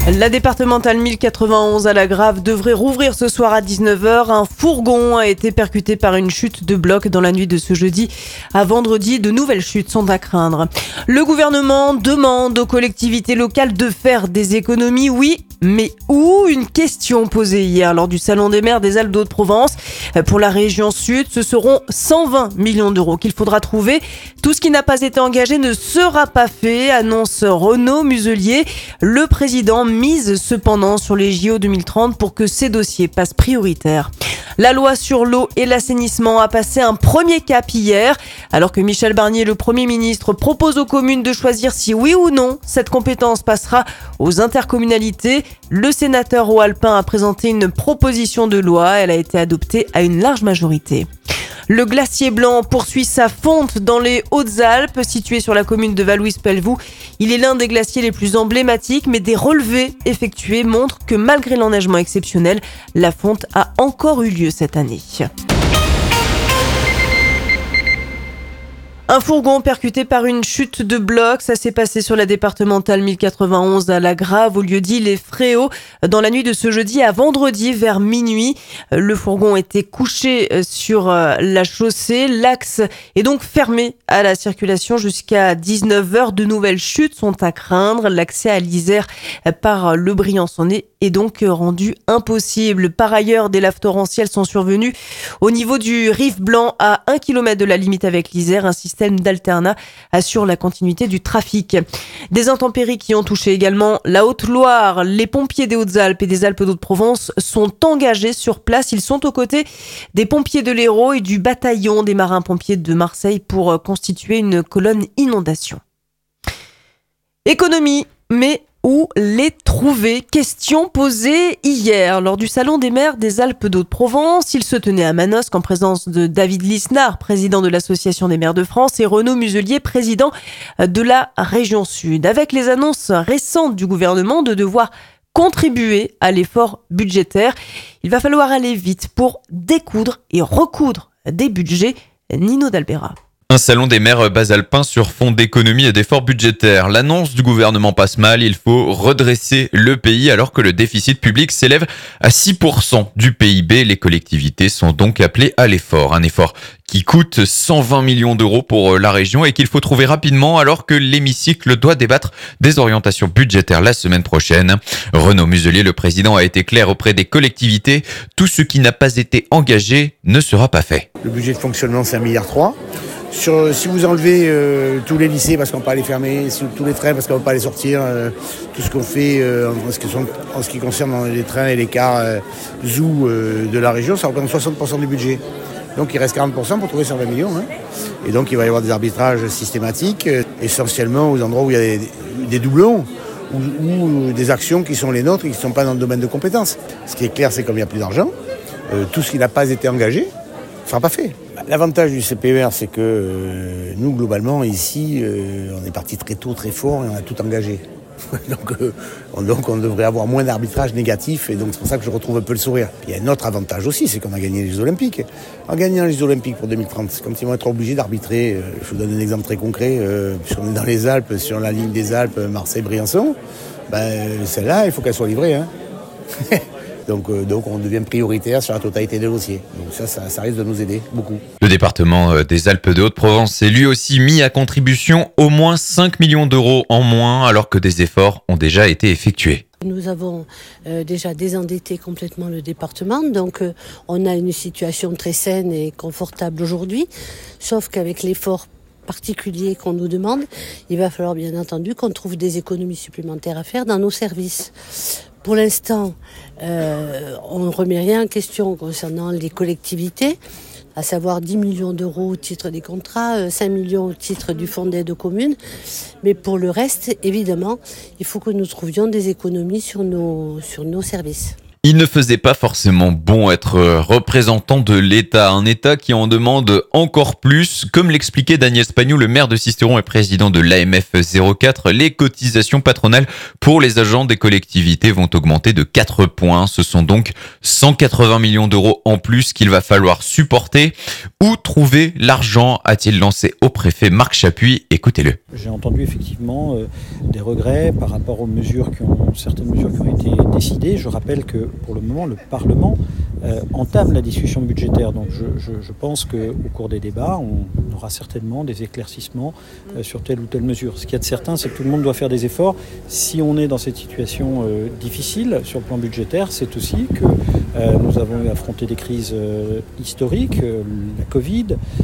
La départementale 1091 à la Grave devrait rouvrir ce soir à 19h. Un fourgon a été percuté par une chute de bloc dans la nuit de ce jeudi à vendredi. De nouvelles chutes sont à craindre. Le gouvernement demande aux collectivités locales de faire des économies, oui, mais où? Une question posée hier lors du Salon des maires des Alpes d'Haute-Provence. Pour la région sud, ce seront 120 millions d'euros qu'il faudra trouver. Tout ce qui n'a pas été engagé ne sera pas fait, annonce Renaud Muselier. Le président mise cependant sur les JO 2030 pour que ces dossiers passent prioritaires. La loi sur l'eau et l'assainissement a passé un premier cap hier, alors que Michel Barnier, le Premier ministre, propose aux communes de choisir si oui ou non cette compétence passera aux intercommunalités. Le sénateur Haut-Alpin a présenté une proposition de loi. Elle a été adoptée à une large majorité. Le glacier blanc poursuit sa fonte dans les Hautes-Alpes, situé sur la commune de Vallouise-Pelvoux. Il est l'un des glaciers les plus emblématiques, mais des relevés effectués montrent que malgré l'enneigement exceptionnel, la fonte a encore eu lieu cette année. Un fourgon percuté par une chute de bloc, ça s'est passé sur la départementale 1091 à la Grave, au lieu-dit Les Fréaux, dans la nuit de ce jeudi à vendredi vers minuit. Le fourgon était couché sur la chaussée. L'axe est donc fermé à la circulation jusqu'à 19h. De nouvelles chutes sont à craindre. L'accès à l'Isère par le Briançonnais est donc rendu impossible. Par ailleurs, des laves torrentielles sont survenues au niveau du Rive Blanc à 1 km de la limite avec l'Isère. Un système d'alternat assure la continuité du trafic. Des intempéries qui ont touché également la Haute-Loire. Les pompiers des Hautes-Alpes et des Alpes d'Haute-Provence sont engagés sur place. Ils sont aux côtés des pompiers de l'Hérault et du bataillon des marins-pompiers de Marseille pour constituer une colonne inondation. Économie, mais où les trouver? Question posée hier lors du Salon des maires des Alpes d'Haute-Provence. Il se tenait à Manosque en présence de David Lisnard, président de l'Association des maires de France, et Renaud Muselier, président de la région Sud. Avec les annonces récentes du gouvernement de devoir contribuer à l'effort budgétaire, il va falloir aller vite pour découdre et recoudre des budgets. Nino D'Albera. Un salon des maires basalpins sur fond d'économie et d'efforts budgétaires. L'annonce du gouvernement passe mal, il faut redresser le pays alors que le déficit public s'élève à 6% du PIB. Les collectivités sont donc appelées à l'effort. Un effort qui coûte 120 millions d'euros pour la région et qu'il faut trouver rapidement alors que l'hémicycle doit débattre des orientations budgétaires la semaine prochaine. Renaud Muselier, le président, a été clair auprès des collectivités. Tout ce qui n'a pas été engagé ne sera pas fait. Le budget de fonctionnement, c'est 1,3 milliard. Si vous enlevez tous les lycées parce qu'on ne peut pas les fermer, tous les trains parce qu'on ne peut pas les sortir, tout ce qu'on fait en ce qui concerne les trains et les cars ZOO de la région, ça représente 60% du budget. Donc il reste 40% pour trouver 120 millions. Et donc il va y avoir des arbitrages systématiques, essentiellement aux endroits où il y a des doublons ou des actions qui sont les nôtres et qui ne sont pas dans le domaine de compétences. Ce qui est clair, c'est comme il n'y a plus d'argent, tout ce qui n'a pas été engagé ne sera pas fait. L'avantage du CPER, c'est que nous, globalement, ici, on est parti très tôt, très fort et on a tout engagé. donc on devrait avoir moins d'arbitrage négatif et donc c'est pour ça que je retrouve un peu le sourire. Il y a un autre avantage aussi, c'est qu'on a gagné les Jeux Olympiques. En gagnant les Jeux Olympiques pour 2030, quand ils vont être obligés d'arbitrer, je vous donne un exemple très concret, puisqu'on est dans les Alpes, sur la ligne des Alpes, Marseille-Briançon, celle-là, il faut qu'elle soit livrée. Donc on devient prioritaire sur la totalité des dossiers. Donc ça risque de nous aider beaucoup. Le département des Alpes de Haute-Provence s'est lui aussi mis à contribution au moins 5 millions d'euros en moins alors que des efforts ont déjà été effectués. Nous avons déjà désendetté complètement le département, donc on a une situation très saine et confortable aujourd'hui, sauf qu'avec l'effort particulier qu'on nous demande, il va falloir bien entendu qu'on trouve des économies supplémentaires à faire dans nos services. Pour l'instant, on ne remet rien en question concernant les collectivités, à savoir 10 millions d'euros au titre des contrats, 5 millions au titre du fonds d'aide aux communes. Mais pour le reste, évidemment, il faut que nous trouvions des économies sur nos services. Il ne faisait pas forcément bon être représentant de l'État, un État qui en demande encore plus. Comme l'expliquait Daniel Spagnou, le maire de Sisteron et président de l'AMF 04, les cotisations patronales pour les agents des collectivités vont augmenter de 4 points. Ce sont donc 180 millions d'euros en plus qu'il va falloir supporter. Où trouver l'argent, a-t-il lancé au préfet Marc Chapuis? Écoutez-le. J'ai entendu effectivement des regrets par rapport aux certaines mesures qui ont été décidées. Je rappelle que pour le moment, le Parlement entame la discussion budgétaire. Donc je pense qu'au cours des débats, on aura certainement des éclaircissements sur telle ou telle mesure. Ce qu'il y a de certain, c'est que tout le monde doit faire des efforts. Si on est dans cette situation difficile sur le plan budgétaire, c'est aussi que nous avons eu à affronter des crises historiques, la Covid,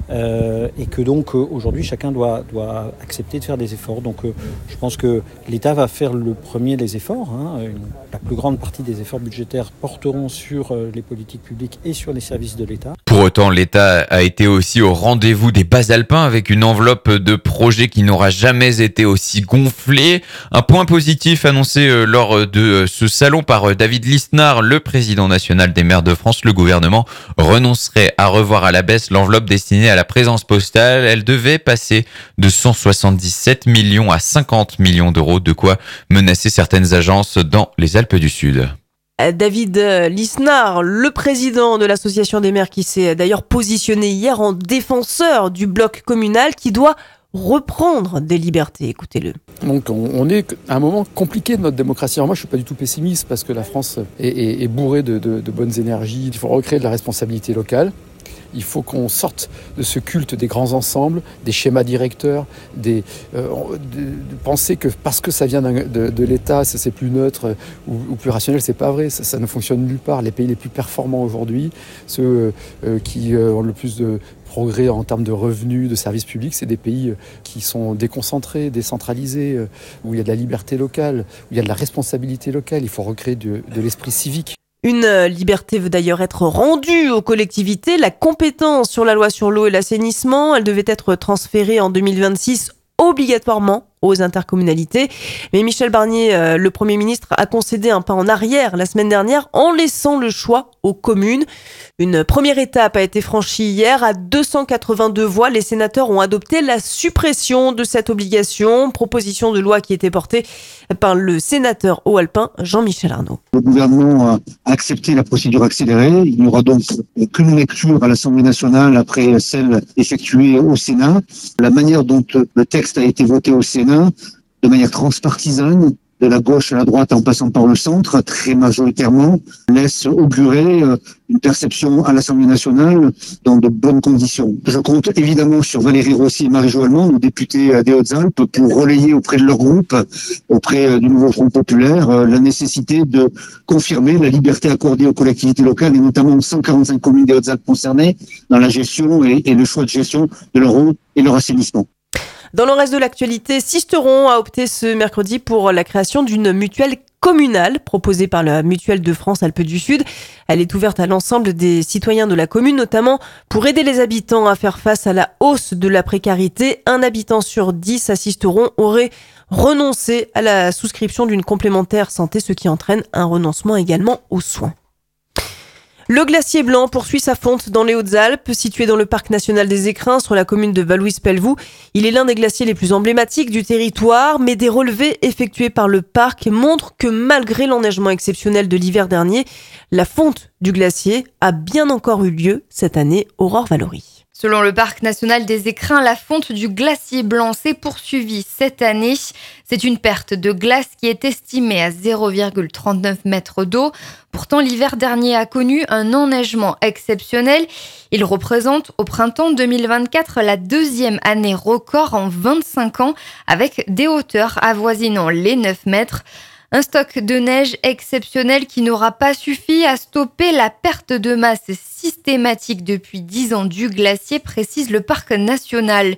et que donc aujourd'hui, chacun doit accepter de faire des efforts. Donc je pense que l'État va faire le premier des efforts. La plus grande partie des efforts budgétaires porteront sur les politiques publiques et sur les services de l'État. Pour autant, l'État a été aussi au rendez-vous des Bas-Alpins avec une enveloppe de projets qui n'aura jamais été aussi gonflée. Un point positif annoncé lors de ce salon par David Lisnard, le président national des maires de France. Le gouvernement renoncerait à revoir à la baisse l'enveloppe destinée à la présence postale. Elle devait passer de 177 millions à 50 millions d'euros, de quoi menacer certaines agences dans les Alpes du Sud. David Lisnard, le président de l'association des maires qui s'est d'ailleurs positionné hier en défenseur du bloc communal qui doit reprendre des libertés. Écoutez-le. Donc on est à un moment compliqué de notre démocratie. Alors moi je ne suis pas du tout pessimiste parce que la France est bourrée de bonnes énergies. Il faut recréer de la responsabilité locale. Il faut qu'on sorte de ce culte des grands ensembles, des schémas directeurs, de penser que parce que ça vient de l'État, c'est plus neutre ou plus rationnel, c'est pas vrai. Ça ne fonctionne nulle part. Les pays les plus performants aujourd'hui, ceux qui ont le plus de progrès en termes de revenus, de services publics, c'est des pays qui sont déconcentrés, décentralisés, où il y a de la liberté locale, où il y a de la responsabilité locale. Il faut recréer de l'esprit civique. Une liberté veut d'ailleurs être rendue aux collectivités. La compétence sur la loi sur l'eau et l'assainissement, elle devait être transférée en 2026 obligatoirement aux intercommunalités. Mais Michel Barnier, le Premier ministre, a concédé un pas en arrière la semaine dernière en laissant le choix aux communes. Une première étape a été franchie hier. À 282 voix, les sénateurs ont adopté la suppression de cette obligation. Proposition de loi qui était portée par le sénateur haut-alpin Jean-Michel Arnaud. Le gouvernement a accepté la procédure accélérée. Il n'y aura donc qu'une lecture à l'Assemblée nationale après celle effectuée au Sénat. La manière dont le texte a été voté au Sénat, de manière transpartisane, de la gauche à la droite en passant par le centre, très majoritairement, laisse augurer une perception à l'Assemblée nationale dans de bonnes conditions. Je compte évidemment sur Valérie Rossi et Marie-Jo Allemand, nos députés des Hautes-Alpes, pour relayer auprès de leur groupe, auprès du nouveau Front populaire, la nécessité de confirmer la liberté accordée aux collectivités locales et notamment aux 145 communes des Hautes-Alpes concernées dans la gestion et le choix de gestion de leur eau et leur assainissement. Dans le reste de l'actualité, Sisteron a opté ce mercredi pour la création d'une mutuelle communale proposée par la Mutuelle de France Alpes du Sud. Elle est ouverte à l'ensemble des citoyens de la commune, notamment pour aider les habitants à faire face à la hausse de la précarité. Un habitant sur 10 à Sisteron aurait renoncé à la souscription d'une complémentaire santé, ce qui entraîne un renoncement également aux soins. Le glacier blanc poursuit sa fonte dans les Hautes-Alpes, situé dans le parc national des Écrins, sur la commune de Vallouise-Pelvoux. Il est l'un des glaciers les plus emblématiques du territoire, mais des relevés effectués par le parc montrent que malgré l'enneigement exceptionnel de l'hiver dernier, la fonte du glacier a bien encore eu lieu cette année. Aurore Valory. Selon le parc national des Écrins, la fonte du glacier blanc s'est poursuivie cette année. C'est une perte de glace qui est estimée à 0,39 mètres d'eau. Pourtant, l'hiver dernier a connu un enneigement exceptionnel. Il représente au printemps 2024 la deuxième année record en 25 ans, avec des hauteurs avoisinant les 9 mètres. Un stock de neige exceptionnel qui n'aura pas suffi à stopper la perte de masse systématique depuis 10 ans du glacier, précise le parc national.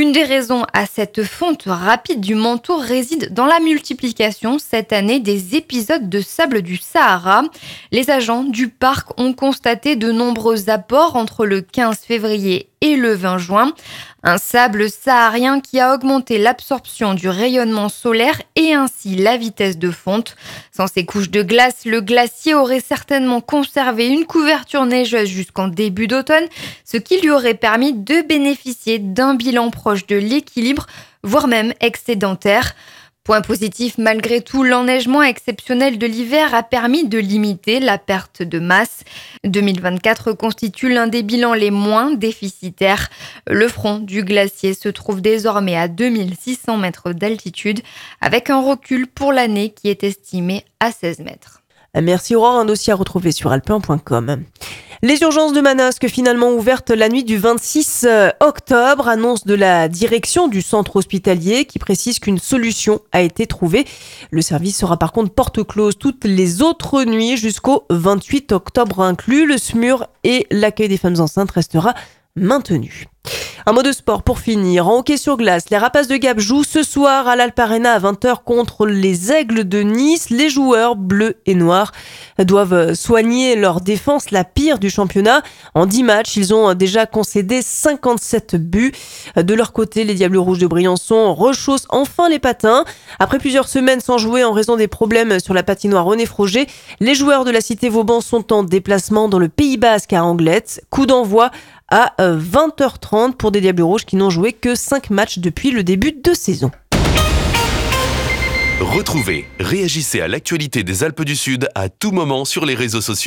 Une des raisons à cette fonte rapide du manteau réside dans la multiplication cette année des épisodes de sable du Sahara. Les agents du parc ont constaté de nombreux apports entre le 15 février et le 20 juin. Un sable saharien qui a augmenté l'absorption du rayonnement solaire et ainsi la vitesse de fonte. Sans ces couches de glace, le glacier aurait certainement conservé une couverture neigeuse jusqu'en début d'automne, ce qui lui aurait permis de bénéficier d'un bilan proche de l'équilibre, voire même excédentaire. Point positif, malgré tout, l'enneigement exceptionnel de l'hiver a permis de limiter la perte de masse. 2024 constitue l'un des bilans les moins déficitaires. Le front du glacier se trouve désormais à 2600 mètres d'altitude, avec un recul pour l'année qui est estimé à 16 mètres. Merci Aurore, un dossier à retrouver sur alpin.com. Les urgences de Manosque finalement ouvertes la nuit du 26 octobre, annonce de la direction du centre hospitalier qui précise qu'une solution a été trouvée. Le service sera par contre porte close toutes les autres nuits jusqu'au 28 octobre inclus. Le SMUR et l'accueil des femmes enceintes restera maintenu. Un mot de sport pour finir. En hockey sur glace, les Rapaces de Gap jouent ce soir à l'Alp Arena à 20h contre les Aigles de Nice. Les joueurs bleus et noirs doivent soigner leur défense, la pire du championnat. En 10 matchs, ils ont déjà concédé 57 buts. De leur côté, les Diables Rouges de Briançon rechaussent enfin les patins. Après plusieurs semaines sans jouer en raison des problèmes sur la patinoire René Froger, les joueurs de la Cité Vauban sont en déplacement dans le Pays Basque à Anglet. Coup d'envoi à 20h30 pour des Diables Rouges qui n'ont joué que 5 matchs depuis le début de saison. Retrouvez, réagissez à l'actualité des Alpes du Sud à tout moment sur les réseaux sociaux.